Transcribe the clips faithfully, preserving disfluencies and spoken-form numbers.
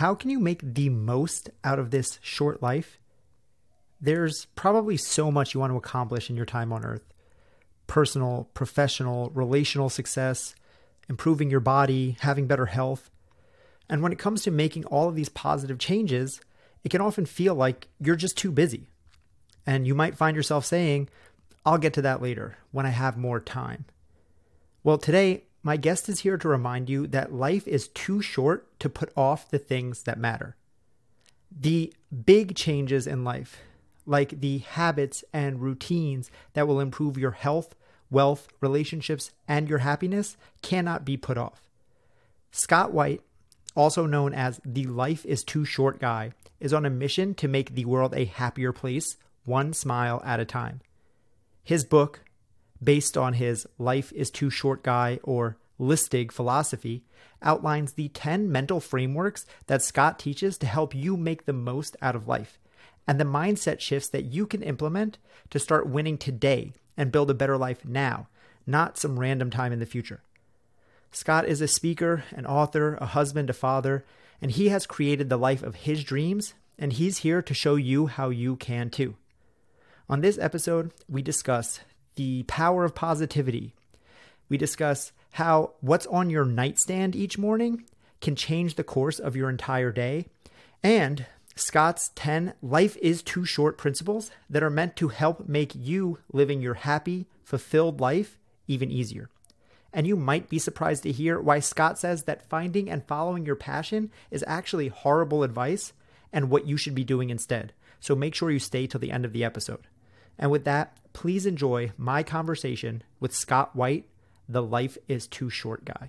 how can you make the most out of this short life? There's probably so much you want to accomplish in your time on Earth. Personal, professional, relational success, improving your body, having better health. And when it comes to making all of these positive changes, it can often feel like you're just too busy. And you might find yourself saying, I'll get to that later when I have more time. Well, today, my guest is here to remind you that life is too short to put off the things that matter. The big changes in life, like the habits and routines that will improve your health, wealth, relationships, and your happiness, cannot be put off. Scott White, also known as the Life is Too Short guy, is on a mission to make the world a happier place, one smile at a time. His book, based on his Life is Too Short guy or Listig philosophy, outlines the ten mental frameworks that Scott teaches to help you make the most out of life, and the mindset shifts that you can implement to start winning today and build a better life now, not some random time in the future. Scott is a speaker, an author, a husband, a father, and he has created the life of his dreams, and he's here to show you how you can too. On this episode, we discuss the power of positivity. We discuss how what's on your nightstand each morning can change the course of your entire day, and Scott's ten Life is Too Short principles that are meant to help make you living your happy, fulfilled life even easier. And you might be surprised to hear why Scott says that finding and following your passion is actually horrible advice and what you should be doing instead. So make sure you stay till the end of the episode. And with that, please enjoy my conversation with Scott White, the Life is Too Short guy.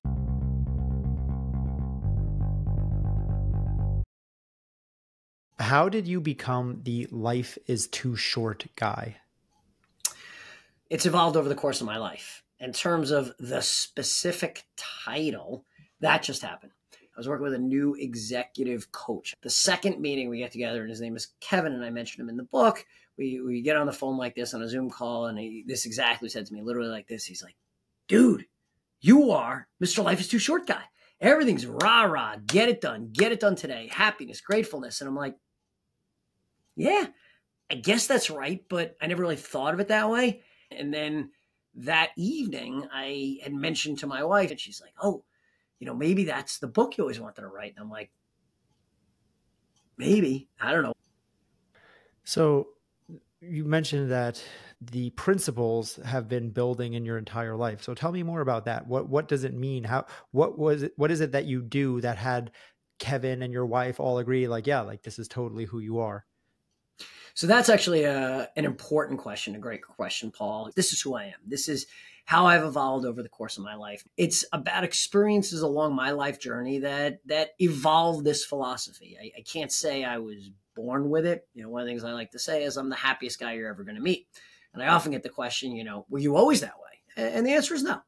How did you become the Life is Too Short guy? It's evolved over the course of my life. In terms of the specific title, that just happened. I was working with a new executive coach. The second meeting we get together, and his name is Kevin, and I mentioned him in the book. We we get on the phone like this on a Zoom call, and he, this exactly said to me, literally like this. He's like, dude, you are Mister Life is Too Short guy. Everything's rah-rah, get it done, get it done today, happiness, gratefulness. And I'm like, yeah, I guess that's right, but I never really thought of it that way. And then that evening, I had mentioned to my wife, and she's like, oh, you know, maybe that's the book you always wanted to write. And I'm like, maybe, I don't know. So you mentioned that the principles have been building in your entire life. So tell me more about that. What what does it mean? How what was it? What is it that you do that had Kevin and your wife all agree, like, yeah, like this is totally who you are? So that's actually a, an important question, a great question, Paul. This is who I am. This is how I've evolved over the course of my life. It's about experiences along my life journey that that evolved this philosophy. I, I can't say I was born with it. You know, one of the things I like to say is I'm the happiest guy you're ever going to meet. And I often get the question, you know, were you always that way? And the answer is no.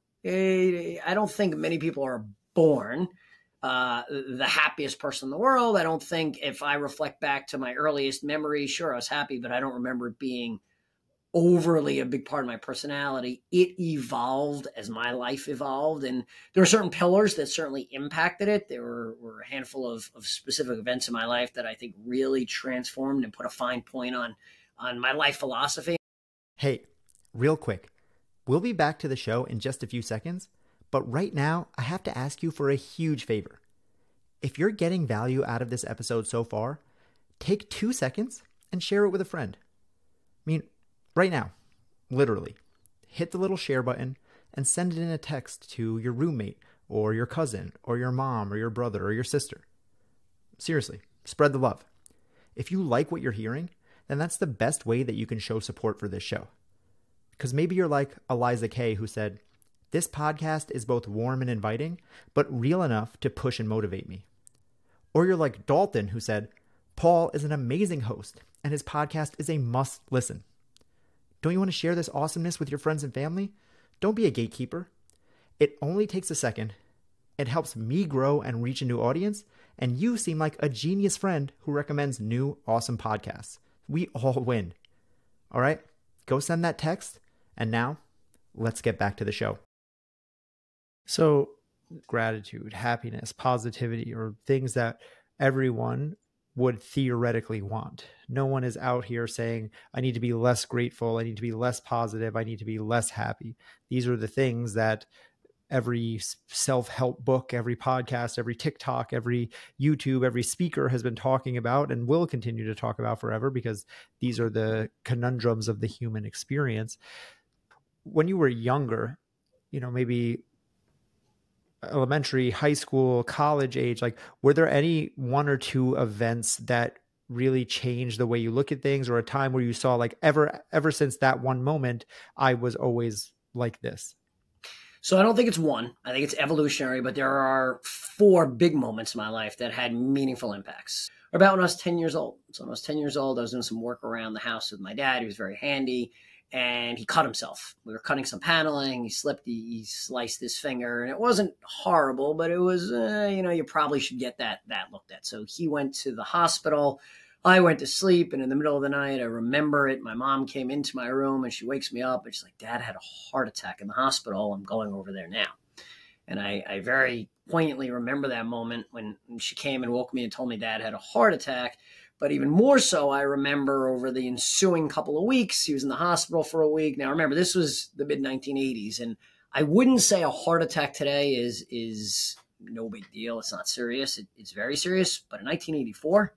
I don't think many people are born uh, the happiest person in the world. I don't think if I reflect back to my earliest memories, sure, I was happy, but I don't remember it being overly a big part of my personality. It evolved as my life evolved. And there are certain pillars that certainly impacted it. There were, were a handful of, of specific events in my life that I think really transformed and put a fine point on, on my life philosophy. Hey, real quick, we'll be back to the show in just a few seconds, but right now I have to ask you for a huge favor. If you're getting value out of this episode so far, take two seconds and share it with a friend. I mean, right now, literally, hit the little share button and send it in a text to your roommate or your cousin or your mom or your brother or your sister. Seriously, spread the love. If you like what you're hearing, then that's the best way that you can show support for this show. Because maybe you're like Eliza Kay, who said, this podcast is both warm and inviting, but real enough to push and motivate me. Or you're like Dalton, who said, Paul is an amazing host, and his podcast is a must listen. Don't you want to share this awesomeness with your friends and family? Don't be a gatekeeper. It only takes a second. It helps me grow and reach a new audience, and you seem like a genius friend who recommends new, awesome podcasts. We all win. All right, go send that text, and now let's get back to the show. So gratitude, happiness, positivity are things that everyone would theoretically want. No one is out here saying, I need to be less grateful. I need to be less positive. I need to be less happy. These are the things that every self-help book, every podcast, every TikTok, every YouTube, every speaker has been talking about and will continue to talk about forever, because these are the conundrums of the human experience. When you were younger, you know, maybe elementary, high school, college age, like, were there any one or two events that really changed the way you look at things, or a time where you saw like ever, ever since that one moment, I was always like this? So I don't think it's one. I think it's evolutionary, but there are four big moments in my life that had meaningful impacts. About when I was ten years old. So when I was ten years old, I was doing some work around the house with my dad. He was very handy, and he cut himself. We were cutting some paneling. He slipped, he, he sliced his finger, and it wasn't horrible, but it was, uh, you know, you probably should get that, that looked at. So he went to the hospital. I went to sleep, and in the middle of the night, I remember it. My mom came into my room, and she wakes me up, and she's like, Dad had a heart attack in the hospital. I'm going over there now. And I, I very poignantly remember that moment when she came and woke me and told me Dad had a heart attack. But even more so, I remember over the ensuing couple of weeks, he was in the hospital for a week. Now, remember, this was the mid nineteen eighties, and I wouldn't say a heart attack today is, is no big deal. It's not serious. It, it's very serious. But in nineteen eighty-four,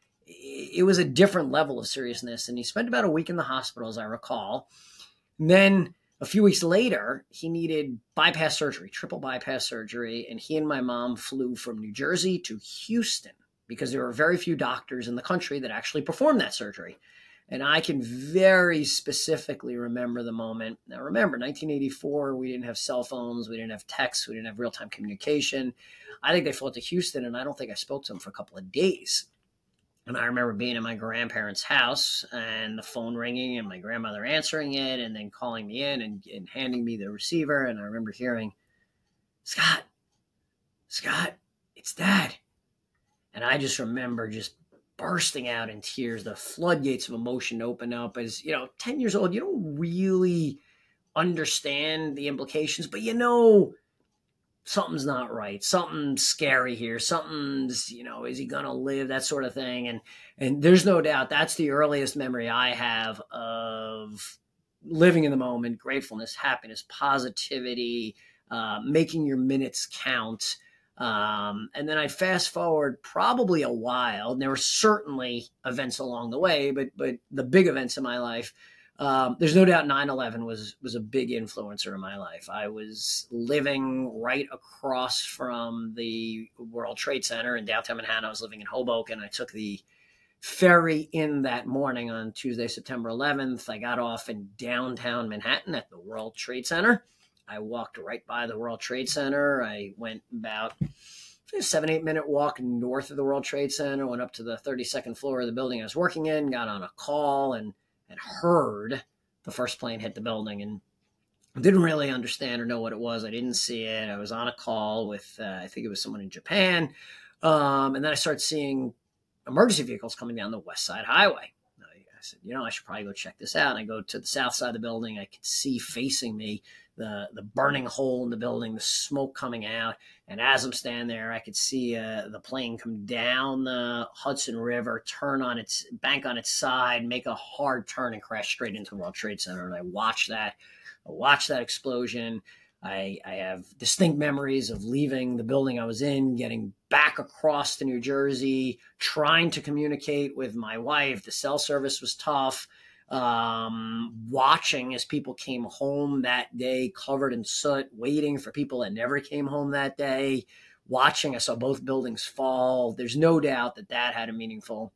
it was a different level of seriousness. And he spent about a week in the hospital, as I recall. And then a few weeks later, he needed bypass surgery, triple bypass surgery. And he and my mom flew from New Jersey to Houston because there were very few doctors in the country that actually performed that surgery. And I can very specifically remember the moment. Now, remember, nineteen eighty-four, we didn't have cell phones. We didn't have texts. We didn't have real-time communication. I think they flew to Houston, and I don't think I spoke to him for a couple of days. And I remember being in my grandparents' house and the phone ringing and my grandmother answering it and then calling me in and, and handing me the receiver. And I remember hearing, Scott, Scott, it's Dad. And I just remember just bursting out in tears. The floodgates of emotion open up. As, you know, ten years old, you don't really understand the implications, but you know, something's not right. Something's scary here. Something's, you know, is he going to live? That sort of thing. And, and there's no doubt that's the earliest memory I have of living in the moment, gratefulness, happiness, positivity, uh, making your minutes count. Um, and then I fast forward probably a while, and there were certainly events along the way, but, but the big events in my life, Um, there's no doubt nine eleven was, was a big influencer in my life. I was living right across from the World Trade Center in downtown Manhattan. I was living in Hoboken. I took the ferry in that morning on Tuesday, September eleventh. I got off in downtown Manhattan at the World Trade Center. I walked right by the World Trade Center. I went about a seven, eight minute walk north of the World Trade Center, went up to the thirty-second floor of the building I was working in, got on a call and and heard the first plane hit the building, and didn't really understand or know what it was. I didn't see it. I was on a call with, uh, I think it was someone in Japan. Um, and then I started seeing emergency vehicles coming down the West Side Highway. I, I said, you know, I should probably go check this out. And I go to the south side of the building. I could see facing me the, the burning hole in the building, the smoke coming out. And as I'm standing there, I could see uh, the plane come down the Hudson River, turn on its bank on its side, make a hard turn and crash straight into the World Trade Center. And I watched that, I watched that explosion. I, I have distinct memories of leaving the building I was in, getting back across to New Jersey, trying to communicate with my wife. The cell service was tough. Um, watching as people came home that day covered in soot, waiting for people that never came home that day, watching. I saw both buildings fall. There's no doubt that that had a meaningful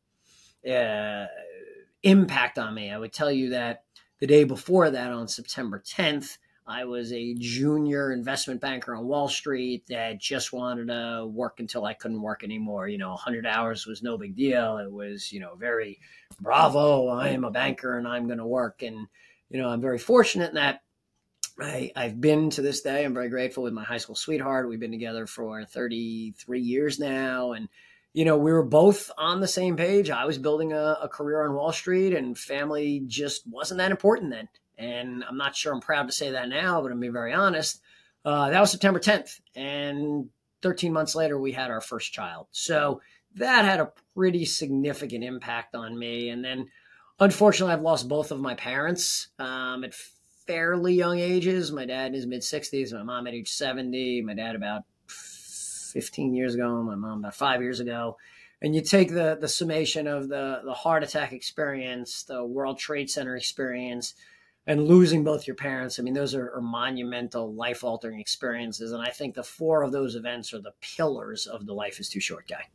uh, impact on me. I would tell you that the day before that, on September tenth, I was a junior investment banker on Wall Street that just wanted to work until I couldn't work anymore. You know, one hundred hours was no big deal. It was, you know, very bravo, I am a banker and I'm going to work. And, you know, I'm very fortunate in that I, I've been to this day. I'm very grateful with my high school sweetheart. We've been together for thirty-three years now. And, you know, we were both on the same page. I was building a, a career on Wall Street, and family just wasn't that important then. And I'm not sure I'm proud to say that now, but I'm being very honest. Uh, that was September tenth. And thirteen months later, we had our first child. So that had a pretty significant impact on me. And then, unfortunately, I've lost both of my parents um, at fairly young ages. My dad in his mid sixties, my mom at age seventy, my dad about fifteen years ago, my mom about five years ago. And you take the the summation of the, the heart attack experience, the World Trade Center experience, and losing both your parents. I mean, those are, are monumental, life-altering experiences. And I think the four of those events are the pillars of the Life is Too Short guy.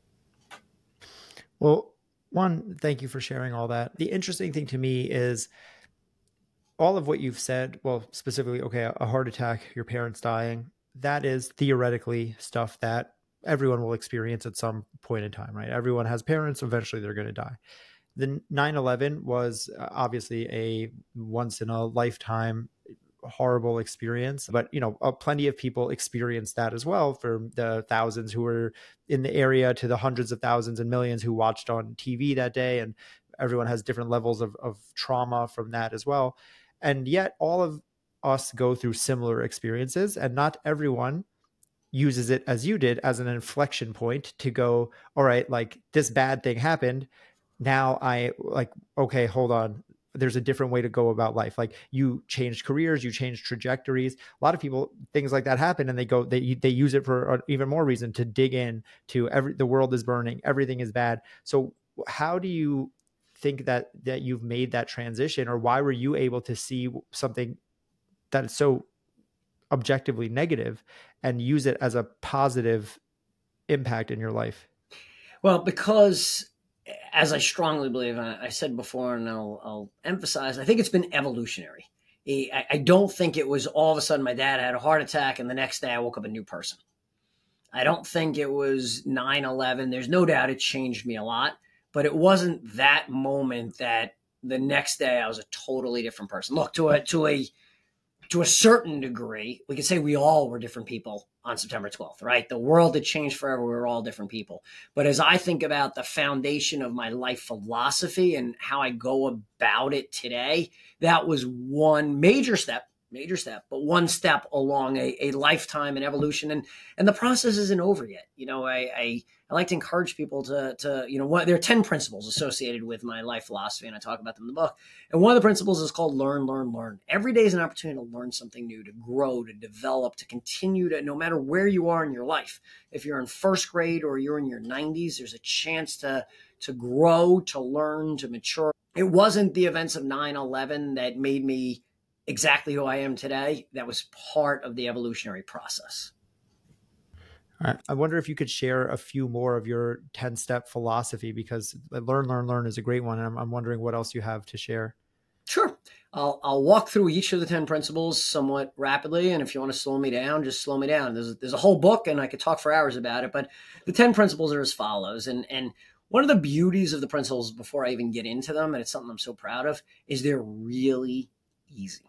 Well, one, thank you for sharing all that. The interesting thing to me is all of what you've said, well, specifically, okay, a heart attack, your parents dying, that is theoretically stuff that everyone will experience at some point in time, right? Everyone has parents, eventually they're going to die. The nine eleven was obviously a once in a lifetime horrible experience, but you know, uh, plenty of people experienced that as well, from the thousands who were in the area to the hundreds of thousands and millions who watched on T V that day. And everyone has different levels of, of trauma from that as well. And yet all of us go through similar experiences, and not everyone uses it as you did as an inflection point to go, all right, like this bad thing happened. Now I like, okay, hold on. There's a different way to go about life. Like you changed careers, you changed trajectories. A lot of people, things like that happen and they go, they, they use it for even more reason to dig in to every, the world is burning, everything is bad. So how do you think that, that you've made that transition, or why were you able to see something that is so objectively negative and use it as a positive impact in your life? Well, because as I strongly believe, I said before, and I'll, I'll emphasize, I think it's been evolutionary. I, I don't think it was all of a sudden my dad had a heart attack and the next day I woke up a new person. I don't think it was nine eleven. There's no doubt it changed me a lot, but it wasn't that moment that the next day I was a totally different person. Look, to a, to a, to a certain degree, we could say we all were different people on September twelfth, right? The world had changed forever. We were all different people. But as I think about the foundation of my life philosophy and how I go about it today, that was one major step, major step, but one step along a, a lifetime and evolution. And, and the process isn't over yet. You know, I, I, I like to encourage people to, to, you know, what, there are ten principles associated with my life philosophy, and I talk about them in the book. And one of the principles is called learn, learn, learn. Every day is an opportunity to learn something new, to grow, to develop, to continue to, no matter where you are in your life, if you're in first grade or you're in your nineties, there's a chance to, to grow, to learn, to mature. It wasn't the events of nine eleven that made me exactly who I am today. That was part of the evolutionary process. All right. I wonder if you could share a few more of your ten-step philosophy, because learn, learn, learn is a great one. And I'm, I'm wondering what else you have to share. Sure. I'll, I'll walk through each of the ten principles somewhat rapidly. And if you want to slow me down, just slow me down. There's, there's a whole book and I could talk for hours about it, but the ten principles are as follows. And, and one of the beauties of the principles, before I even get into them, and it's something I'm so proud of, is they're really easy.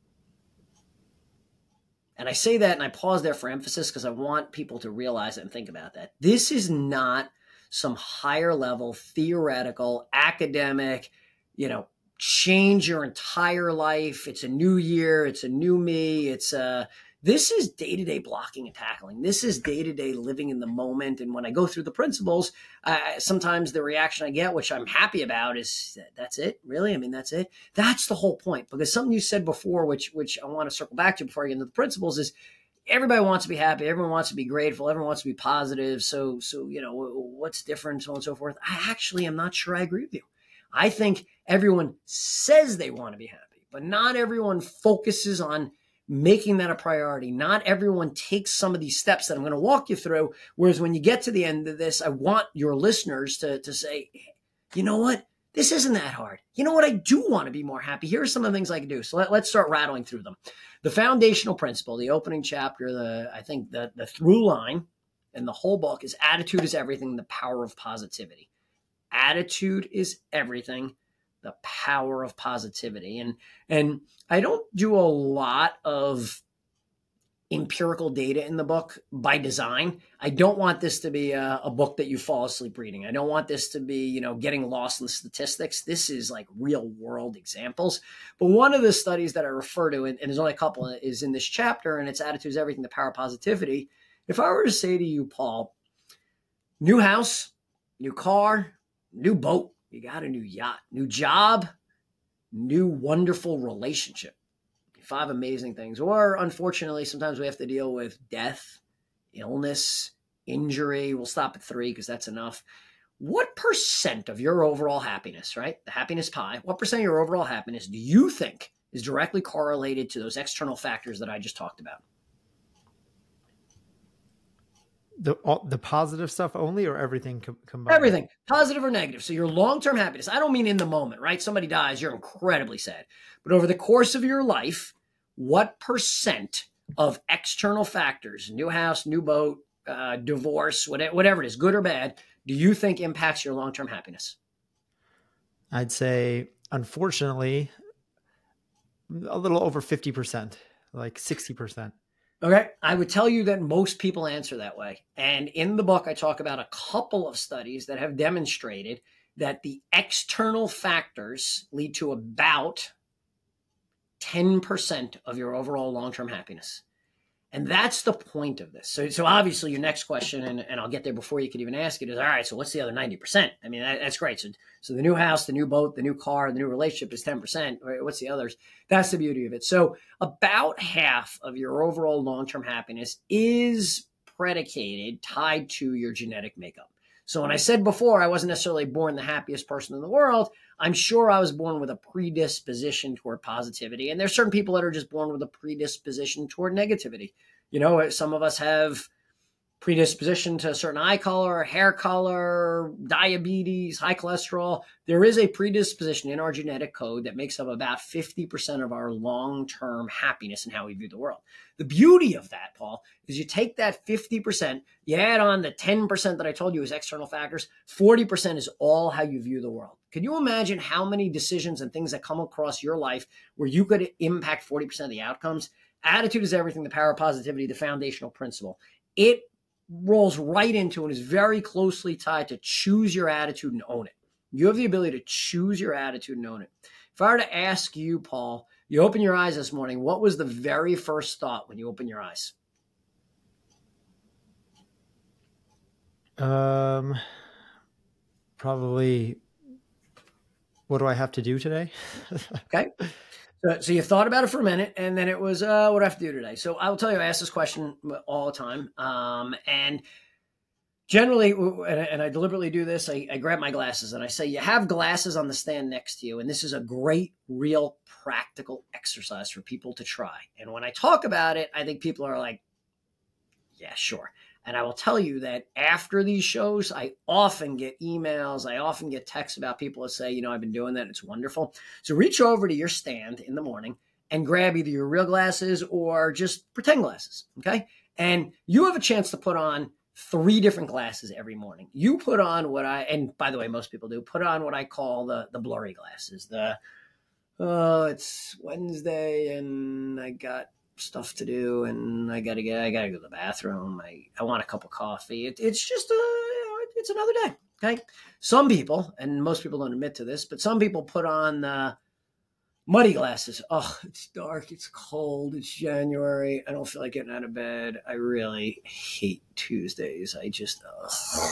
And I say that and I pause there for emphasis because I want people to realize it and think about that. This is not some higher level, theoretical, academic, you know, change your entire life. It's a new year. It's a new me. It's a, this is day-to-day blocking and tackling. This is day-to-day living in the moment. And when I go through the principles, uh, sometimes the reaction I get, which I'm happy about, is that's it? Really? I mean, that's it? That's the whole point. Because something you said before, which, which I want to circle back to before I get into the principles, is everybody wants to be happy. Everyone wants to be grateful. Everyone wants to be positive. So, so, you know, what's different, so on and so forth. I actually am not sure I agree with you. I think everyone says they want to be happy, but not everyone focuses on making that a priority. Not everyone takes some of these steps that I'm going to walk you through. Whereas when you get to the end of this, I want your listeners to, to say, you know what? This isn't that hard. You know what? I do want to be more happy. Here are some of the things I can do. So let, let's start rattling through them. The foundational principle, the opening chapter, the I think the, the through line in the whole book is attitude is everything, the power of positivity. Attitude is everything, the power of positivity. And, and I don't do a lot of empirical data in the book by design. I don't want this to be a, a book that you fall asleep reading. I don't want this to be, you know, getting lost in the statistics. This is like real world examples. But one of the studies that I refer to, and, and there's only a couple, is in this chapter, and it's attitude is everything, the power of positivity. If I were to say to you, Paul, new house, new car, new boat. You got a new yacht, new job, new wonderful relationship. Five amazing things. Or unfortunately, sometimes we have to deal with death, illness, injury. We'll stop at three because that's enough. What percent of your overall happiness, right? The happiness pie, what percent of your overall happiness do you think is directly correlated to those external factors that I just talked about? The all, the positive stuff only, or everything com- combined? Everything, positive or negative. So your long-term happiness, I don't mean in the moment, right? Somebody dies, you're incredibly sad. But over the course of your life, what percent of external factors, new house, new boat, uh, divorce, whatever, whatever it is, good or bad, do you think impacts your long-term happiness? I'd say, unfortunately, a little over fifty percent, like sixty percent. Okay. I would tell you that most people answer that way. And in the book, I talk about a couple of studies that have demonstrated that the external factors lead to about ten percent of your overall long-term happiness. And that's the point of this. So, so obviously your next question, and, and I'll get there before you could even ask it, is, all right, so what's the other ninety percent? I mean, that, that's great. So, so the new house, the new boat, the new car, the new relationship is ten percent. Right? What's the others? That's the beauty of it. So about half of your overall long-term happiness is predicated, tied to your genetic makeup. So when I said before, I wasn't necessarily born the happiest person in the world, I'm sure I was born with a predisposition toward positivity. And there's certain people that are just born with a predisposition toward negativity. You know, some of us have predisposition to a certain eye color, hair color, diabetes, high cholesterol. There is a predisposition in our genetic code that makes up about fifty percent of our long-term happiness and how we view the world. The beauty of that, Paul, is you take that fifty percent, you add on the ten percent that I told you is external factors, forty percent is all how you view the world. Can you imagine how many decisions and things that come across your life where you could impact forty percent of the outcomes? Attitude is everything, the power of positivity, the foundational principle. It rolls right into and is very closely tied to choose your attitude and own it. You have the ability to choose your attitude and own it. If I were to ask you, Paul, you open your eyes this morning, what was the very first thought when you open your eyes? Um, probably, what do I have to do today? Okay. So, so you thought about it for a minute, and then it was, uh, what do I have to do today? So I'll tell you, I ask this question all the time. Um, and generally, and, and I deliberately do this, I, I grab my glasses and I say, you have glasses on the stand next to you. And this is a great, real, practical exercise for people to try. And when I talk about it, I think people are like, yeah, sure. And I will tell you that after these shows, I often get emails, I often get texts about people that say, you know, I've been doing that. It's wonderful. So reach over to your stand in the morning and grab either your real glasses or just pretend glasses. Okay. And you have a chance to put on three different glasses every morning. You put on what I, and by the way, most people do, put on what I call the, the blurry glasses. The, oh, it's Wednesday and I got stuff to do and I gotta get I gotta go to the bathroom. I, I want a cup of coffee. It, it's just a you know, it, it's another day. Okay. Some people, and most people don't admit to this, but some people put on uh, muddy glasses. Oh, it's dark, it's cold, it's January. I don't feel like getting out of bed. I really hate Tuesdays. I just ugh.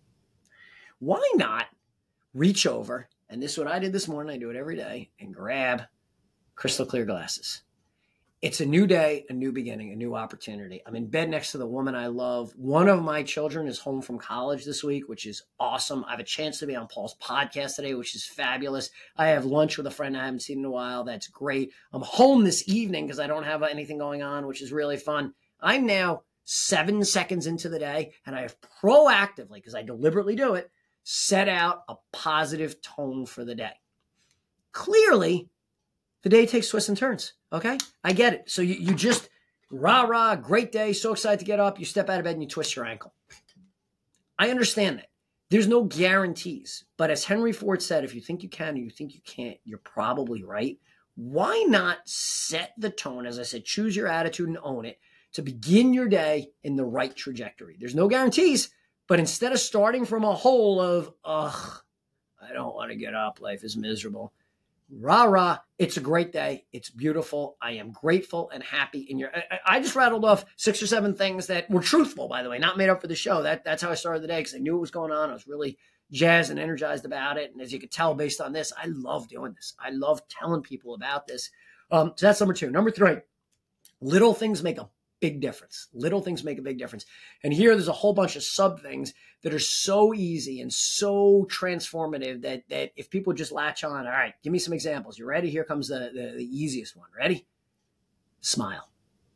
Why not reach over, and this is what I did this morning, I do it every day, and grab crystal clear glasses. It's a new day, a new beginning, a new opportunity. I'm in bed next to the woman I love. One of my children is home from college this week, which is awesome. I have a chance to be on Paul's podcast today, which is fabulous. I have lunch with a friend I haven't seen in a while. That's great. I'm home this evening because I don't have anything going on, which is really fun. I'm now seven seconds into the day, and I have proactively, because I deliberately do it, set out a positive tone for the day. Clearly, the day takes twists and turns. Okay. I get it. So you, you just rah, rah, great day. So excited to get up. You step out of bed and you twist your ankle. I understand that. There's no guarantees, but as Henry Ford said, if you think you can and you think you can't, you're probably right. Why not set the tone? As I said, choose your attitude and own it to begin your day in the right trajectory. There's no guarantees, but instead of starting from a hole of, ugh, I don't want to get up. Life is miserable. Rah, rah. It's a great day. It's beautiful. I am grateful and happy in your, I, I just rattled off six or seven things that were truthful, by the way, not made up for the show. That That's how I started the day because I knew what was going on. I was really jazzed and energized about it. And as you can tell based on this, I love doing this. I love telling people about this. Um, so that's number two. Number three, little things make a big difference. Little things make a big difference. And here there's a whole bunch of sub things that are so easy and so transformative that, that if people just latch on, all right, give me some examples. You ready? Here comes the, the, the easiest one. Ready? Smile.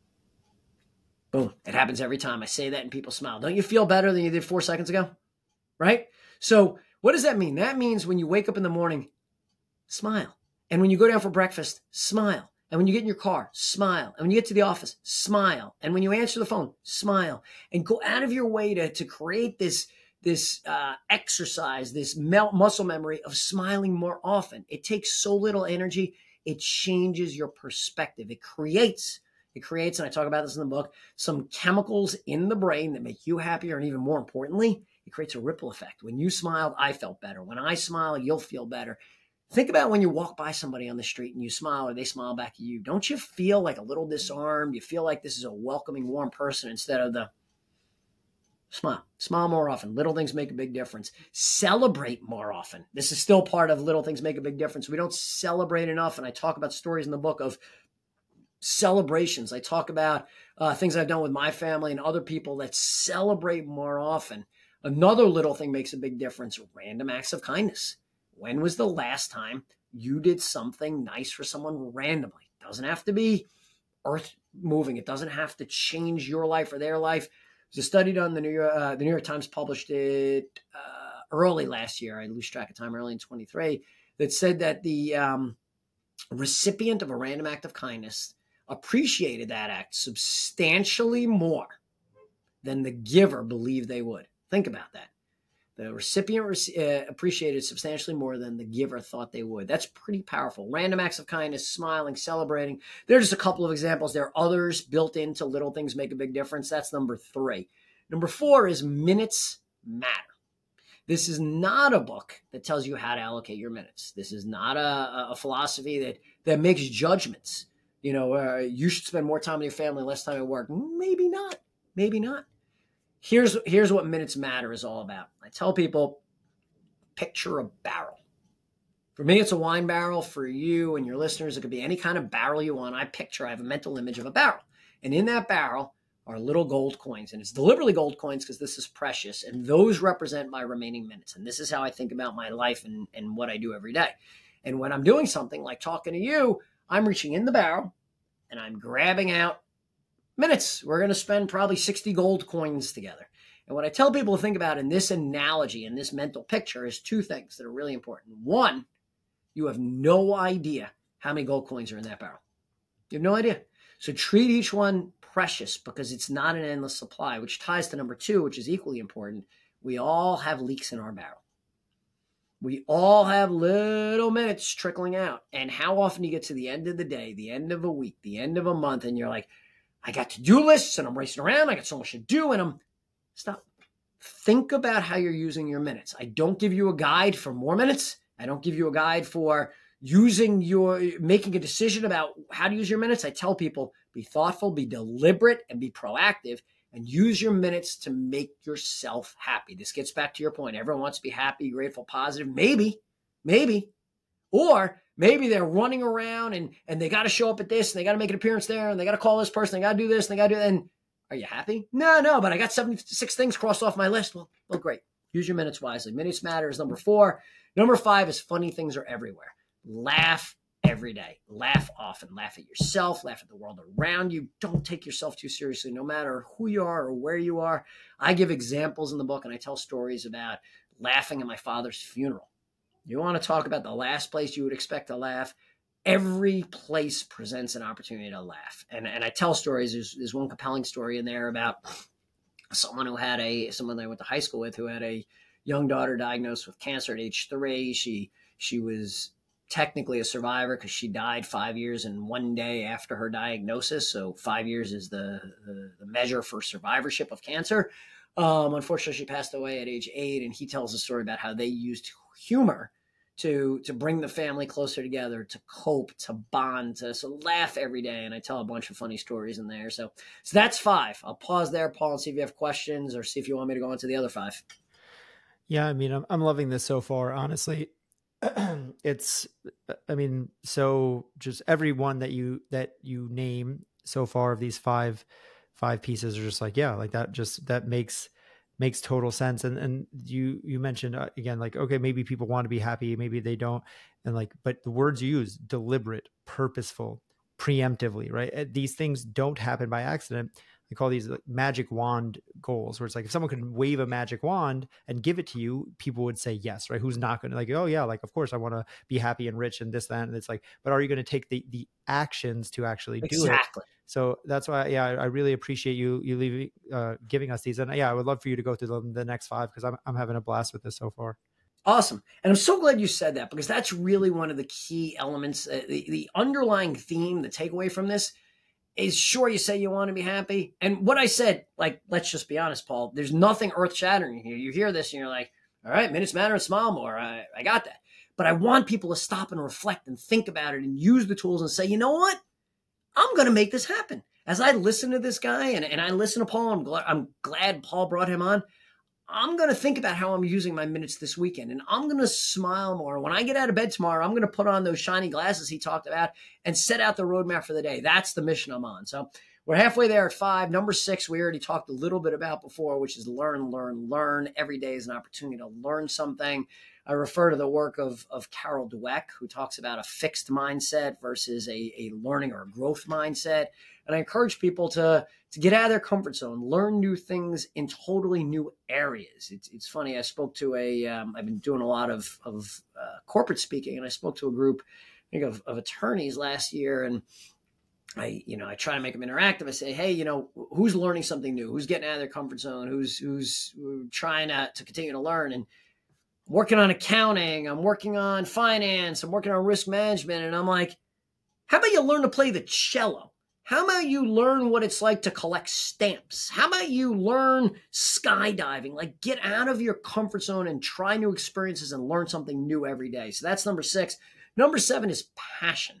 Boom. It happens every time I say that and people smile. Don't you feel better than you did four seconds ago? Right? So what does that mean? That means when you wake up in the morning, smile. And when you go down for breakfast, smile. And when you get in your car, smile. And when you get to the office, smile. And when you answer the phone, smile. And go out of your way to, to create this, this uh, exercise, this mel- muscle memory of smiling more often. It takes so little energy. It changes your perspective. It creates, it creates, and I talk about this in the book, some chemicals in the brain that make you happier. And even more importantly, it creates a ripple effect. When you smiled, I felt better. When I smile, you'll feel better. Think about when you walk by somebody on the street and you smile or they smile back at you. Don't you feel like a little disarmed? You feel like this is a welcoming, warm person instead of the smile. Smile more often. Little things make a big difference. Celebrate more often. This is still part of little things make a big difference. We don't celebrate enough. And I talk about stories in the book of celebrations. I talk about uh, things I've done with my family and other people that celebrate more often. Another little thing makes a big difference. Random acts of kindness. When was the last time you did something nice for someone randomly? It doesn't have to be earth moving. It doesn't have to change your life or their life. There's a study done. The New York, uh, the New York Times published it uh, early last year. I lose track of time, early in twenty-three, that said that the um, recipient of a random act of kindness appreciated that act substantially more than the giver believed they would. Think about that. The recipient uh, appreciated substantially more than the giver thought they would. That's pretty powerful. Random acts of kindness, smiling, celebrating. There's just a couple of examples. There are others built into little things make a big difference. That's number three. Number four is minutes matter. This is not a book that tells you how to allocate your minutes. This is not a, a philosophy that, that makes judgments. You know, uh, you should spend more time with your family, less time at work. Maybe not. Maybe not. Here's, here's what minutes matter is all about. I tell people, picture a barrel. For me, it's a wine barrel. For you and your listeners, it could be any kind of barrel you want. I picture, I have a mental image of a barrel. And in that barrel are little gold coins. And it's deliberately gold coins because this is precious. And those represent my remaining minutes. And this is how I think about my life and, and what I do every day. And when I'm doing something like talking to you, I'm reaching in the barrel and I'm grabbing out minutes. We're going to spend probably sixty gold coins together. And what I tell people to think about in this analogy, in this mental picture, is two things that are really important. One, you have no idea how many gold coins are in that barrel. You have no idea. So treat each one precious because it's not an endless supply, which ties to number two, which is equally important. We all have leaks in our barrel. We all have little minutes trickling out. And how often you get to the end of the day, the end of a week, the end of a month, and you're like, I got to-do lists and I'm racing around. I got so much to do and I'm stop. Think about how you're using your minutes. I don't give you a guide for more minutes. I don't give you a guide for using your, making a decision about how to use your minutes. I tell people, be thoughtful, be deliberate, and be proactive and use your minutes to make yourself happy. This gets back to your point. Everyone wants to be happy, grateful, positive. Maybe, maybe, or maybe they're running around and, and they got to show up at this and they got to make an appearance there and they got to call this person. They got to do this and they got to do that. And are you happy? No, no, but I got seventy-six things crossed off my list. Well, well, great. Use your minutes wisely. Minutes matter is number four. Number five is funny things are everywhere. Laugh every day. Laugh often. Laugh at yourself. Laugh at the world around you. Don't take yourself too seriously, no matter who you are or where you are. I give examples in the book and I tell stories about laughing at my father's funeral. You want to talk about the last place you would expect to laugh? Every place presents an opportunity to laugh. And, and I tell stories. There's, there's one compelling story in there about someone who had a, someone that I went to high school with who had a young daughter diagnosed with cancer at age three. She, she was technically a survivor because she died five years and one day after her diagnosis. So five years is the, the, the measure for survivorship of cancer. Um, unfortunately, she passed away at age eight. And he tells a story about how they used humor to to bring the family closer together, to cope, to bond, to so laugh every day. And I tell a bunch of funny stories in there. So, so that's five. I'll pause there, Paul, and see if you have questions or see if you want me to go on to the other five. Yeah, I mean, I'm I'm loving this so far, honestly. It's, I mean, so just every one that you that you name so far of these five five pieces are just like, yeah, like that just that makes makes total sense. And and you you mentioned uh, again, like, okay, maybe people want to be happy, maybe they don't, and like, but the words you use, deliberate, purposeful, preemptively, right? Uh, These things don't happen by accident. I call these like magic wand goals, where it's like if someone could wave a magic wand and give it to you, people would say yes, right? Who's not going to, like, oh yeah, like of course I want to be happy and rich and this, that, and it's like, but are you going to take the the actions to actually do it? Exactly. So that's why, yeah, I, I really appreciate you you leaving, uh, giving us these, and yeah, I would love for you to go through the, the next five because I'm I'm having a blast with this so far. Awesome. And I'm so glad you said that, because that's really one of the key elements, uh, the, the underlying theme, the takeaway from this is, sure, you say you want to be happy. And what I said, like, let's just be honest, Paul, there's nothing earth shattering here. You hear this and you're like, all right, minutes matter and smile more. I, I got that. But I want people to stop and reflect and think about it and use the tools and say, you know what? I'm going to make this happen. As I listen to this guy and, and I listen to Paul, I'm glad, I'm glad Paul brought him on. I'm going to think about how I'm using my minutes this weekend, and I'm going to smile more. When I get out of bed tomorrow, I'm going to put on those shiny glasses he talked about and set out the roadmap for the day. That's the mission I'm on. So we're halfway there at five. Number six, we already talked a little bit about before, which is learn, learn, learn. Every day is an opportunity to learn something. I refer to the work of, of Carol Dweck, who talks about a fixed mindset versus a, a learning or a growth mindset. And I encourage people to, to get out of their comfort zone, learn new things in totally new areas. It's it's funny. I spoke to a, um, I've been doing a lot of, of uh, corporate speaking, and I spoke to a group, I think, of, of attorneys last year. And I, you know, I try to make them interactive. I say, hey, you know, who's learning something new? Who's getting out of their comfort zone? Who's, who's trying to, to continue to learn? And I'm working on accounting. I'm working on finance. I'm working on risk management. And I'm like, how about you learn to play the cello? How about you learn what it's like to collect stamps? How about you learn skydiving? Like, get out of your comfort zone and try new experiences and learn something new every day. So that's number six. Number seven is passion.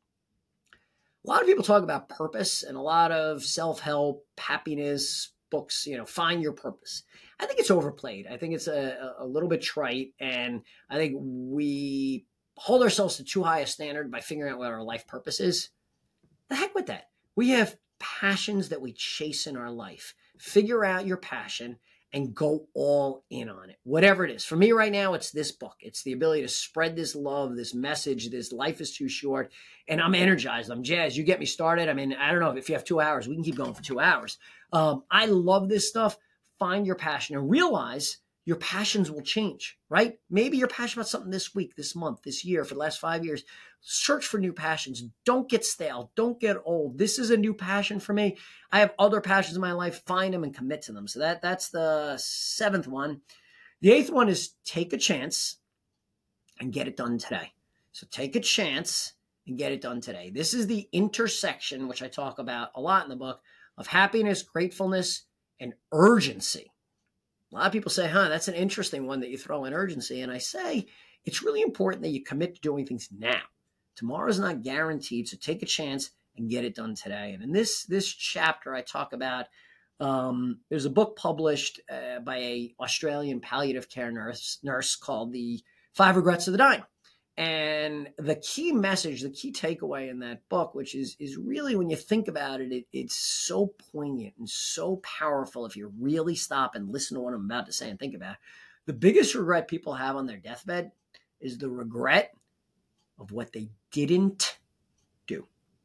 A lot of people talk about purpose, and a lot of self-help, happiness books, you know, find your purpose. I think it's overplayed. I think it's a, a little bit trite. And I think we hold ourselves to too high a standard by figuring out what our life purpose is. The heck with that. We have passions that we chase in our life. Figure out your passion and go all in on it, whatever it is. For me right now, it's this book. It's the ability to spread this love, this message, this life is too short. And I'm energized. I'm jazzed. You get me started. I mean, I don't know if you have two hours, we can keep going for two hours. Um, I love this stuff. Find your passion and realize your passions will change, right? Maybe you're passionate about something this week, this month, this year, for the last five years. Search for new passions. Don't get stale. Don't get old. This is a new passion for me. I have other passions in my life. Find them and commit to them. So that, that's the seventh one. The eighth one is take a chance and get it done today. So take a chance and get it done today. This is the intersection, which I talk about a lot in the book, of happiness, gratefulness, and urgency. A lot of people say, huh, that's an interesting one that you throw in urgency. And I say, it's really important that you commit to doing things now. Tomorrow's not guaranteed, so take a chance and get it done today. And in this, this chapter, I talk about, um, there's a book published uh, by a Australian palliative care nurse, nurse called The Five Regrets of the Dying. And the key message, the key takeaway in that book, which is, is really, when you think about it, it, it's so poignant and so powerful if you really stop and listen to what I'm about to say and think about it. The biggest regret people have on their deathbed is the regret of what they didn't do.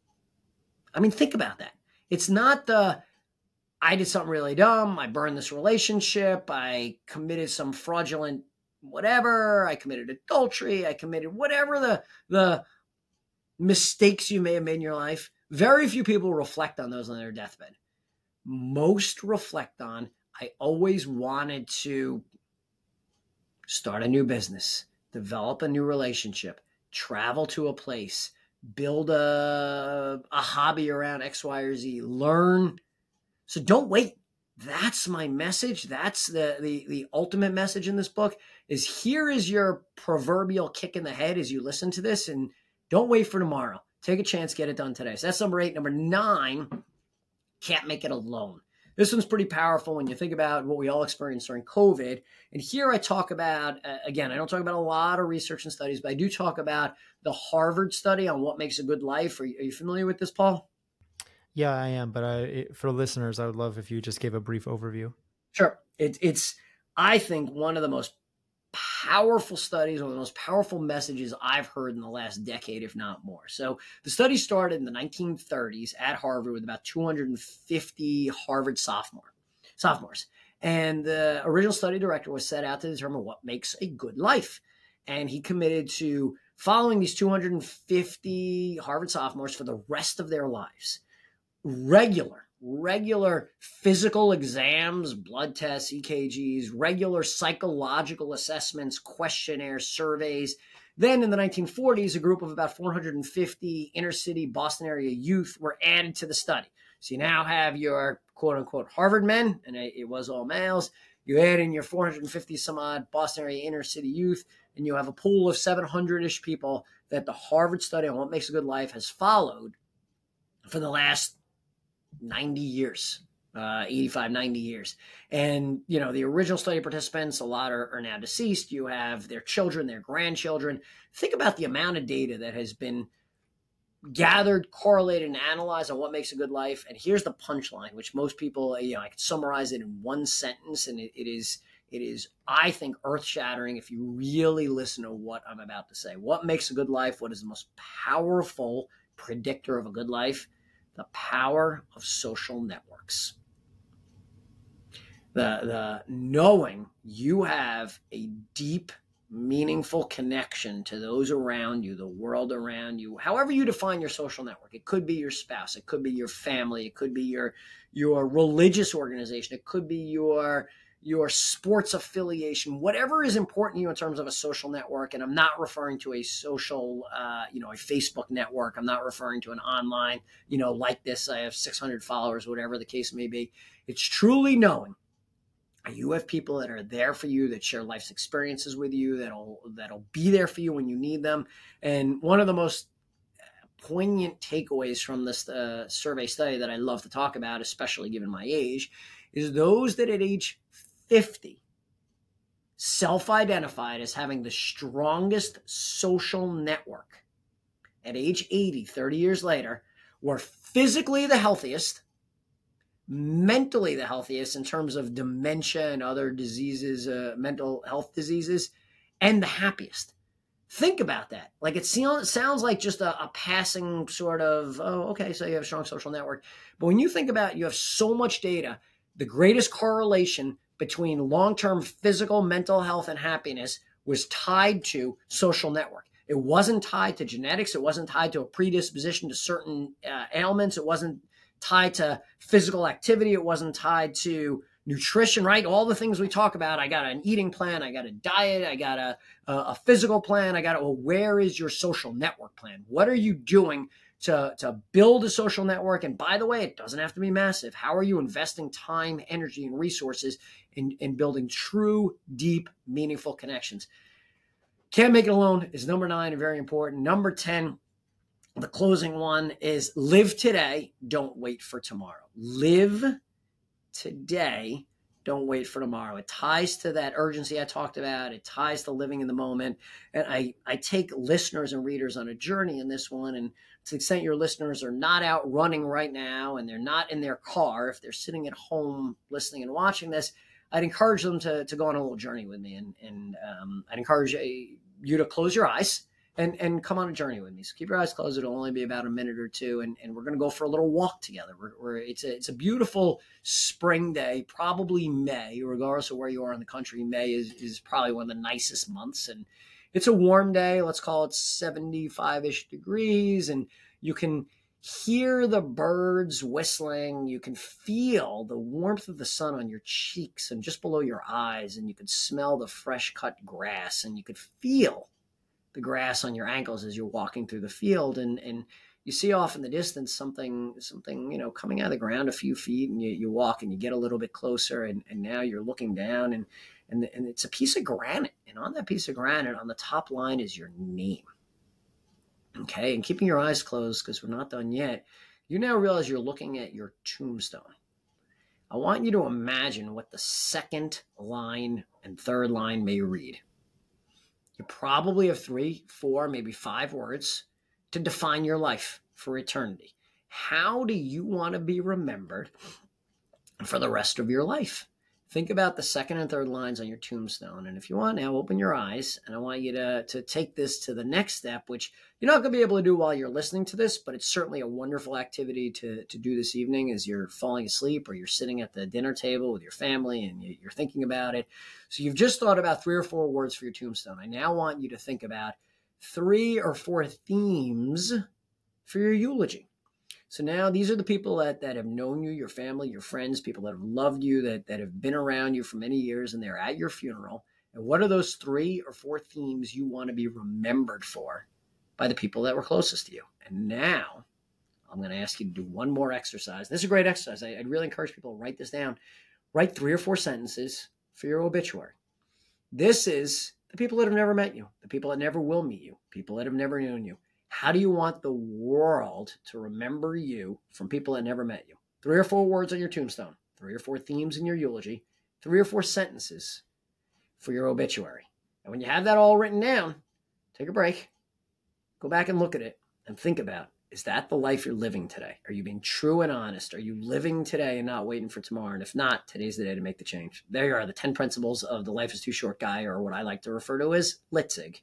I mean, think about that. It's not the, I did something really dumb, I burned this relationship, I committed some fraudulent whatever, I committed adultery, I committed whatever the, the mistakes you may have made in your life. Very few people reflect on those on their deathbed. Most reflect on, I always wanted to start a new business, develop a new relationship, travel to a place, build a, a hobby around X, Y, or Z, learn. So don't wait. That's my message. That's the, the, the ultimate message in this book is, here is your proverbial kick in the head as you listen to this, and don't wait for tomorrow. Take a chance, get it done today. So that's number eight. Number nine, can't make it alone. This one's pretty powerful when you think about what we all experienced during COVID. And here I talk about, uh, again, I don't talk about a lot of research and studies, but I do talk about the Harvard study on what makes a good life. Are you, are you familiar with this, Paul? Yeah, I am. But I, for listeners, I would love if you just gave a brief overview. Sure. It, it's, I think, one of the most powerful studies, one of the most powerful messages I've heard in the last decade, if not more. So the study started in the nineteen thirties at Harvard with about two hundred fifty Harvard sophomore, sophomores. And the original study director was set out to determine what makes a good life. And he committed to following these two hundred fifty Harvard sophomores for the rest of their lives. Regular regular physical exams, blood tests, E K Gs, regular psychological assessments, questionnaires, surveys. Then in the nineteen forties, a group of about four hundred fifty inner city Boston area youth were added to the study. So you now have your quote unquote Harvard men, and it was all males. You add in your four hundred fifty some odd Boston area inner city youth, and you have a pool of seven hundred-ish people that the Harvard study on what makes a good life has followed for the last ninety years, uh, eighty-five, ninety years. And, you know, the original study participants, a lot are, are now deceased. You have their children, their grandchildren. Think about the amount of data that has been gathered, correlated, and analyzed on what makes a good life. And here's the punchline, which most people, you know, I could summarize it in one sentence. And it, it is, it is, I think, earth-shattering if you really listen to what I'm about to say. What makes a good life? What is the most powerful predictor of a good life? The power of social networks. The, the knowing you have a deep, meaningful connection to those around you, the world around you, however you define your social network. It could be your spouse. It could be your family. It could be your, your religious organization. It could be your your sports affiliation, whatever is important to you in terms of a social network. And I'm not referring to a social, uh, you know, a Facebook network. I'm not referring to an online, you know, like this. I have six hundred followers, whatever the case may be. It's truly knowing you have people that are there for you, that share life's experiences with you, that'll, that'll be there for you when you need them. And one of the most poignant takeaways from this uh, survey study that I love to talk about, especially given my age, is those that at age fifty self-identified as having the strongest social network at age eighty, thirty years later, were physically the healthiest, mentally the healthiest in terms of dementia and other diseases, uh, mental health diseases, and the happiest. Think about that. Like it sounds like just a, a passing sort of, oh, okay, so you have a strong social network. But when you think about it, you have so much data, the greatest correlation between long-term physical, mental health, and happiness was tied to social network. It wasn't tied to genetics. It wasn't tied to a predisposition to certain uh, ailments. It wasn't tied to physical activity. It wasn't tied to nutrition, right? All the things we talk about. I got an eating plan. I got a diet. I got a, a, a physical plan. I got a, well, where is your social network plan? What are you doing to, to build a social network? And by the way, it doesn't have to be massive. How are you investing time, energy, and resources in, in building true, deep, meaningful connections? Can't make it alone is number nine and very important. Number ten, the closing one, is live today. Don't wait for tomorrow. Live today. Don't wait for tomorrow. It ties to that urgency I talked about. It ties to living in the moment. And I, I take listeners and readers on a journey in this one. And to the extent your listeners are not out running right now and they're not in their car, if they're sitting at home listening and watching this, I'd encourage them to, to go on a little journey with me. And, and um, I'd encourage a, you to close your eyes and, and come on a journey with me. So keep your eyes closed. It'll only be about a minute or two. And, and we're going to go for a little walk together. We're, we're, it's, a, it's a beautiful spring day, probably May, regardless of where you are in the country. May is, is probably one of the nicest months. And it's a warm day. Let's call it seventy-five-ish degrees. And you can hear the birds whistling. You can feel the warmth of the sun on your cheeks and just below your eyes. And you can smell the fresh cut grass, and you could feel the grass on your ankles as you're walking through the field. And, and you see off in the distance something, something, you know, coming out of the ground a few feet, and you, you walk and you get a little bit closer, and, and now you're looking down, and, and, and it's a piece of granite. And on that piece of granite, on the top line, is your name. Okay. And keeping your eyes closed, because we're not done yet, you now realize you're looking at your tombstone. I want you to imagine what the second line and third line may read. You probably have three, four, maybe five words to define your life for eternity. How do you want to be remembered for the rest of your life? Think about the second and third lines on your tombstone. And if you want now, open your eyes, and I want you to, to take this to the next step, which you're not going to be able to do while you're listening to this, but it's certainly a wonderful activity to, to do this evening as you're falling asleep or you're sitting at the dinner table with your family and you, you're thinking about it. So you've just thought about three or four words for your tombstone. I now want you to think about three or four themes for your eulogy. So now these are the people that, that have known you, your family, your friends, people that have loved you, that, that have been around you for many years, and they're at your funeral. And what are those three or four themes you want to be remembered for by the people that were closest to you? And now I'm going to ask you to do one more exercise. This is a great exercise. I, I'd really encourage people to write this down. Write three or four sentences for your obituary. This is the people that have never met you, the people that never will meet you, people that have never known you. How do you want the world to remember you from people that never met you? Three or four words on your tombstone, three or four themes in your eulogy, three or four sentences for your obituary. And when you have that all written down, take a break, go back and look at it and think about, is that the life you're living today? Are you being true and honest? Are you living today and not waiting for tomorrow? And if not, today's the day to make the change. There are the ten principles of the Life is Too Short guy, or what I like to refer to as Litzig.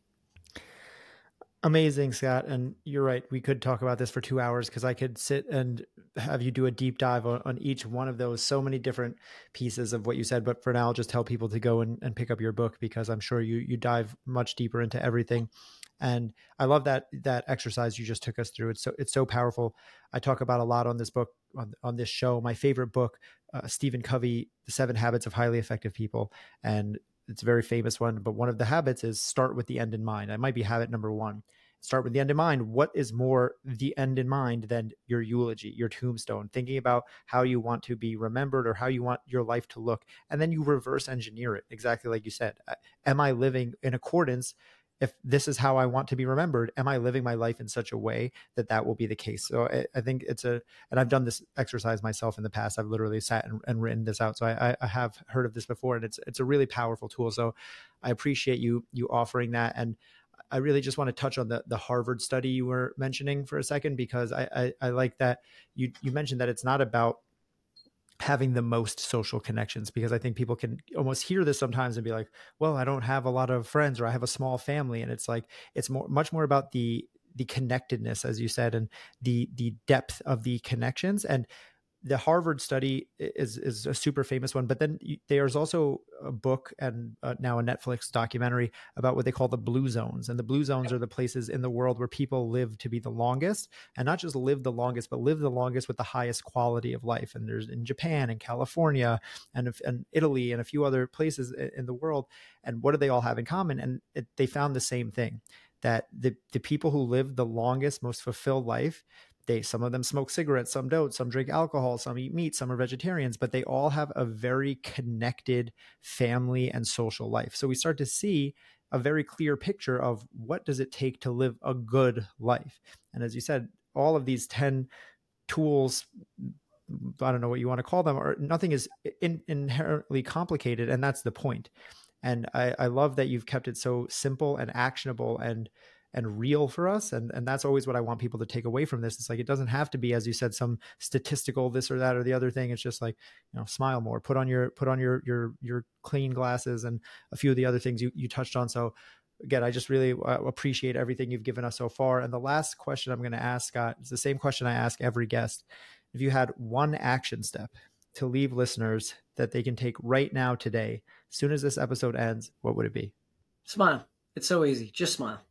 Amazing, Scott. And you're right. We could talk about this for two hours because I could sit and have you do a deep dive on, on each one of those, so many different pieces of what you said. But for now, I'll just tell people to go and, and pick up your book, because I'm sure you you dive much deeper into everything. And I love that that exercise you just took us through. It's so it's so powerful. I talk about a lot on this book, on, on this show. My favorite book, uh, Stephen Covey, The Seven Habits of Highly Effective People. And it's a very famous one, but one of the habits is start with the end in mind. That might be habit number one. Start with the end in mind. What is more the end in mind than your eulogy, your tombstone, thinking about how you want to be remembered or how you want your life to look. And then you reverse engineer it, exactly like you said. Am I living in accordance? If this is how I want to be remembered, am I living my life in such a way that that will be the case? So I, I think it's a, and I've done this exercise myself in the past. I've literally sat and, and written this out. So I, I have heard of this before, and it's, it's a really powerful tool. So I appreciate you, you offering that. And I really just want to touch on the, the Harvard study you were mentioning for a second, because I, I, I like that you, you mentioned that it's not about having the most social connections, because I think people can almost hear this sometimes and be like, well, I don't have a lot of friends, or I have a small family. And it's like, it's more, much more about the, the connectedness, as you said, and the, the depth of the connections. And the Harvard study is, is a super famous one, but then there's also a book and uh, now a Netflix documentary about what they call the blue zones. And the blue zones are the places in the world where people live to be the longest, and not just live the longest, but live the longest with the highest quality of life. And there's in Japan and California and, and Italy and a few other places in the world. And what do they all have in common? And it, they found the same thing, that the, the people who live the longest, most fulfilled life, They, some of them smoke cigarettes, some don't, some drink alcohol, some eat meat, some are vegetarians, but they all have a very connected family and social life. So we start to see a very clear picture of what does it take to live a good life. And as you said, all of these ten tools, I don't know what you want to call them, or nothing is in, inherently complicated. And that's the point. And I, I love that you've kept it so simple and actionable and and real for us. And, and that's always what I want people to take away from this. It's like, it doesn't have to be, as you said, some statistical this or that or the other thing. It's just like, you know, smile more, put on your, put on your, your, your clean glasses, and a few of the other things you, you touched on. So again, I just really uh, appreciate everything you've given us so far. And the last question I'm going to ask, Scott, is the same question I ask every guest. If you had one action step to leave listeners that they can take right now today, as soon as this episode ends, what would it be? Smile. It's so easy. Just smile.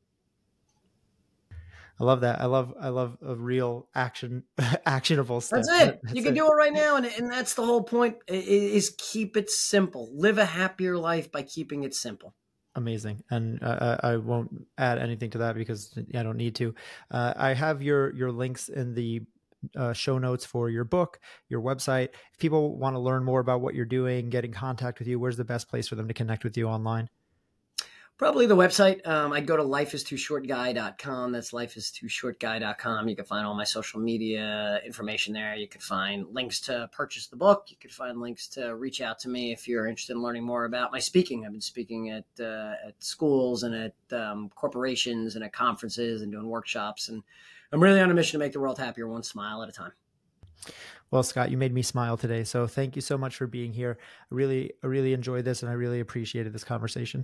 I love that. I love, I love a real action, actionable stuff. That's it. That's you can it. do it right now. And, and that's the whole point, is keep it simple. Live a happier life by keeping it simple. Amazing. And uh, I won't add anything to that because I don't need to. Uh, I have your, your links in the uh, show notes for your book, your website. If people want to learn more about what you're doing, get in contact with you, where's the best place for them to connect with you online? Probably the website. Um, I'd go to life is too short guy dot com. That's life is too short guy dot com. You can find all my social media information there. You can find links to purchase the book. You can find links to reach out to me if you're interested in learning more about my speaking. I've been speaking at uh, at schools and at um, corporations and at conferences and doing workshops. And I'm really on a mission to make the world happier, one smile at a time. Well, Scott, you made me smile today. So thank you so much for being here. I really, I really enjoyed this and I really appreciated this conversation.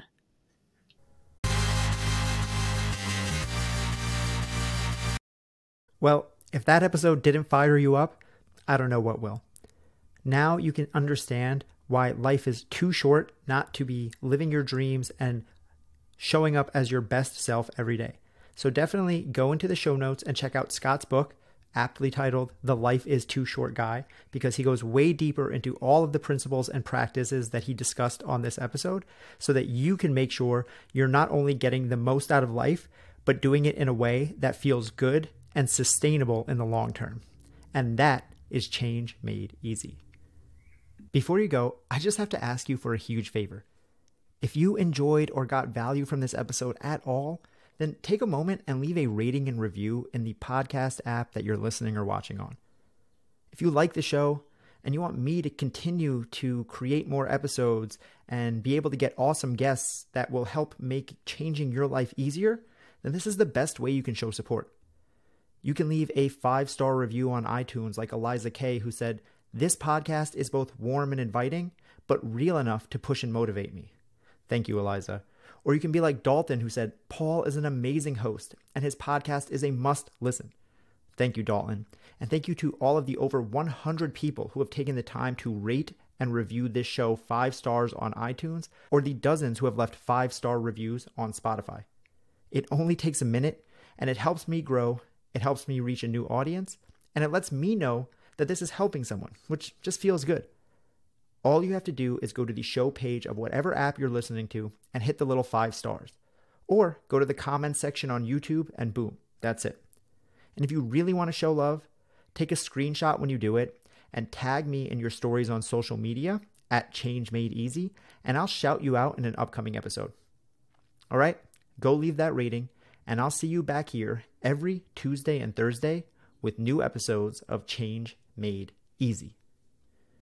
Well, if that episode didn't fire you up, I don't know what will. Now you can understand why life is too short not to be living your dreams and showing up as your best self every day. So definitely go into the show notes and check out Scott's book, aptly titled The Life is Too Short Guy, because he goes way deeper into all of the principles and practices that he discussed on this episode so that you can make sure you're not only getting the most out of life, but doing it in a way that feels good and sustainable in the long term. And that is change made easy. Before you go, I just have to ask you for a huge favor. If you enjoyed or got value from this episode at all, then take a moment and leave a rating and review in the podcast app that you're listening or watching on. If you like the show and you want me to continue to create more episodes and be able to get awesome guests that will help make changing your life easier, then this is the best way you can show support. You can leave a five-star review on iTunes like Eliza K, who said, "This podcast is both warm and inviting, but real enough to push and motivate me." Thank you, Eliza. Or you can be like Dalton, who said, "Paul is an amazing host, and his podcast is a must listen." Thank you, Dalton. And thank you to all of the over one hundred people who have taken the time to rate and review this show five stars on iTunes, or the dozens who have left five-star reviews on Spotify. It only takes a minute, and it helps me grow. It helps me reach a new audience, and it lets me know that this is helping someone, which just feels good. All you have to do is go to the show page of whatever app you're listening to and hit the little five stars. Or go to the comments section on YouTube and boom, that's it. And if you really want to show love, take a screenshot when you do it and tag me in your stories on social media at Change Made Easy, and I'll shout you out in an upcoming episode. All right, go leave that rating, and I'll see you back here every Tuesday and Thursday with new episodes of Change Made Easy.